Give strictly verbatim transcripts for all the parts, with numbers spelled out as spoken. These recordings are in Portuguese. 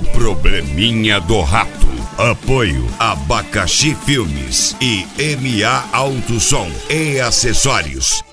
Probleminha do Rato. Apoio Abacaxi Filmes e M A Alto Som e Acessórios.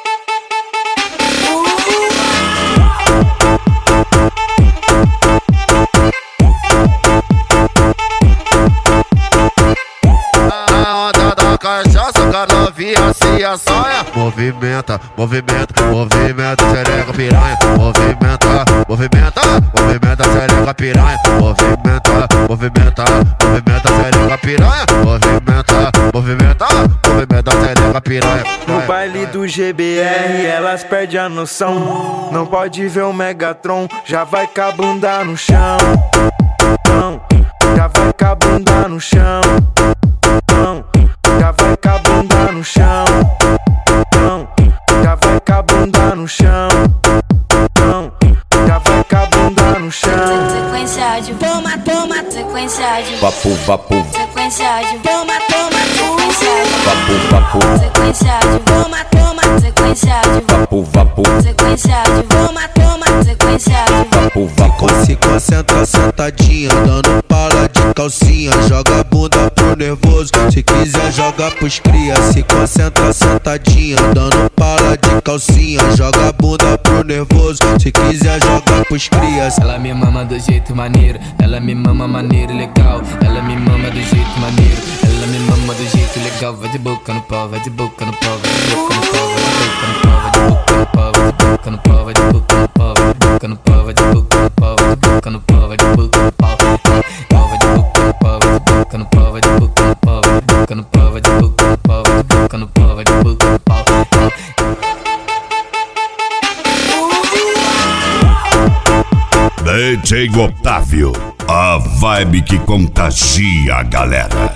Cachaça, com a novinha se assanha. Movimenta, movimenta, movimenta, xereca piranha. Movimenta, movimenta, movimenta, xereca piranha. Movimenta, movimenta, movimenta, xereca piranha. Movimenta, movimenta, movimenta, xereca piranha. No baile do G B R elas perdem a noção. Não pode ver o Megatron, já vai com a bunda no chão. Não, já vai com a bunda no chão. Não, já vai com a bunda no chão. Não, já vai com a bunda no chão. Não, já vai com a bunda no chão. Sequência de toma, toma, sequência de vapo, vapo, sequência de toma, toma, sequência de vapo, vapo, sequência de toma, toma, sequência de vapo, vapo, sequência de toma, toma, sequência de vapo, vapo. Se concentra sentadinha, dando pala de calcinha. Joga a bunda pro nervoso, se quiser joga pros cria. Se concentra sentadinha, dando pala de calcinha. Joga a bunda pro nervoso, se quiser joga pros cria. Ela me mama do jeito maneiro, ela me mama maneiro legal. Ela me mama do jeito maneiro, ela me mama do jeito legal. Vai de boca no pau, vai de boca no pau, vai de boca no pau, vai de boca no pau, vai de boca no pau, vai de boca no pau, vai de boca no pau, vai de boca no pau, vai de boca no pau, vai de boca no pau, vai de boca no pau, vai de boca no pau, vai de boca no pau, vai de boca no pau, vai de boca no pau, vai de boca no pau, vai de boca no pau, vai de boca no pau. D J Otávio, a vibe que contagia a galera.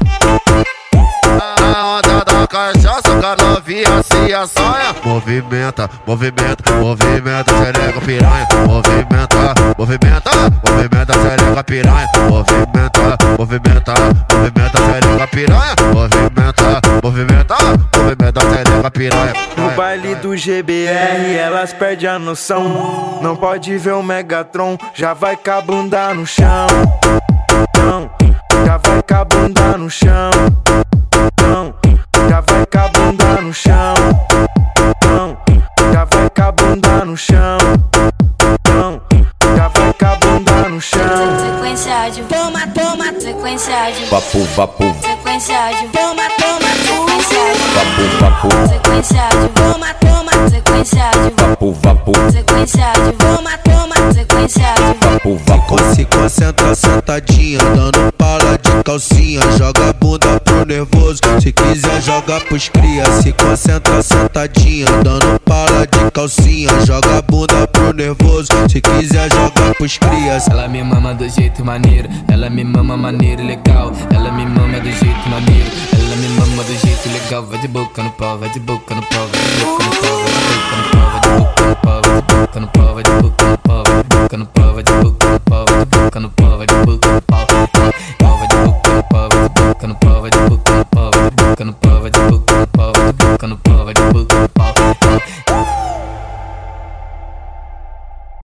A onda da cachaça, com a novinha se assanha. Movimenta, movimenta, movimenta, xereca piranha. Movimenta, movimenta, movimenta, xereca piranha. Movimenta, movimenta, movimenta, xereca piranha. Movimenta, movimenta, movimenta, xereca piranha. No baile do G B R elas perdem a noção. Não pode ver o Megatron, já vai com a bunda no chão. Não, já vai com a bunda no chão. Não, já vai com a bunda no chão. Não, já vai com a bunda no chão. Não, já vai com a bunda no chão. sequência de toma, toma, sequência de vapo, vapo, sequência de toma, toma, sequência de vapo, vapo, sequência de toma, toma, sequência de vapo, vapo, sequência de toma, toma, sequência de vapo, vapo. Se concentra sentadinha, dando pala de calcinha. Joga a bunda pro nervoso, se quiser joga pros cria. Se concentra sentadinha, dando pala de calcinha. Joga a bunda pro nervoso, se quiser joga pros cria. Ela me mama do jeito maneiro, ela me mama maneiro legal. Ela me mama do jeito maneiro, ela me mama do jeito legal. Vai de boca no pau, vai de boca no pau, vai de boca no pau, vai de boca no pau, vai de boca no pau, vai de boca no pau, vai de boca no pau, vai de boca no pau, vai de boca no pau, vai de boca no pau.